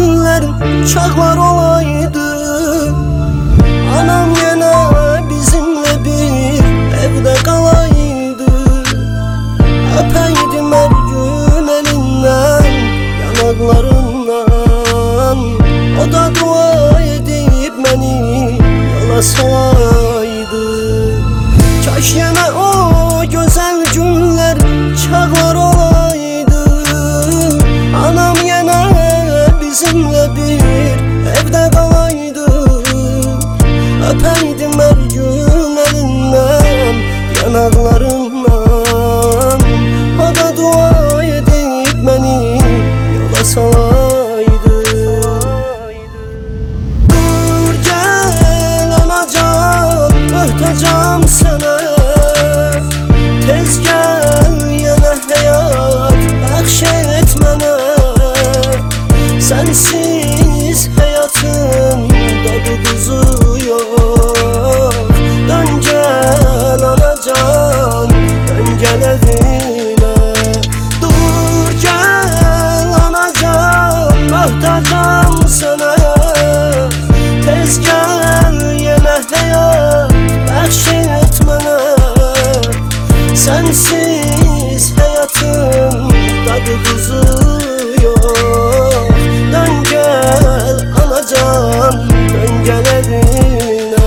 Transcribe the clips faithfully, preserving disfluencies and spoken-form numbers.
günler, çağlar olaydı. Anam yine bizimle bir evde kalaydı. Öpeydim her gün elinden, yanaklarından. O da dua edip beni yola salaydı. Kaş yine o güzel günler, çağlar olaydı. Anam yine bizimle bir evde kalaydı. Öpeydim her gün elinden, yanaklarından. O da dua edip beni yola salaydı. Dur gel anacan, möhtacam sana. Tez gel yana hayat bəxş mənə. Sensiz hayatın tadı tuzu yok. Dön gel anacan, dön gel evine. Dur gel anacan, möhtacam sana. Tez gel yana hayat bəxş mənə. Sensiz hayatın tadı tuzu yok. Dön gel anacan, dön gel evine.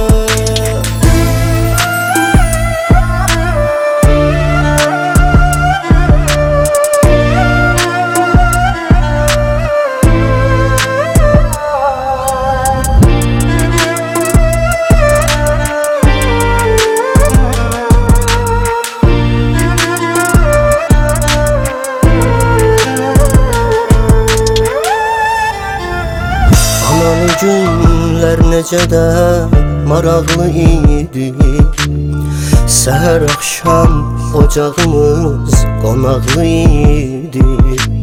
Günler necə də maraqlı idi. Səhər axşam ocağımız qonaqlı idi.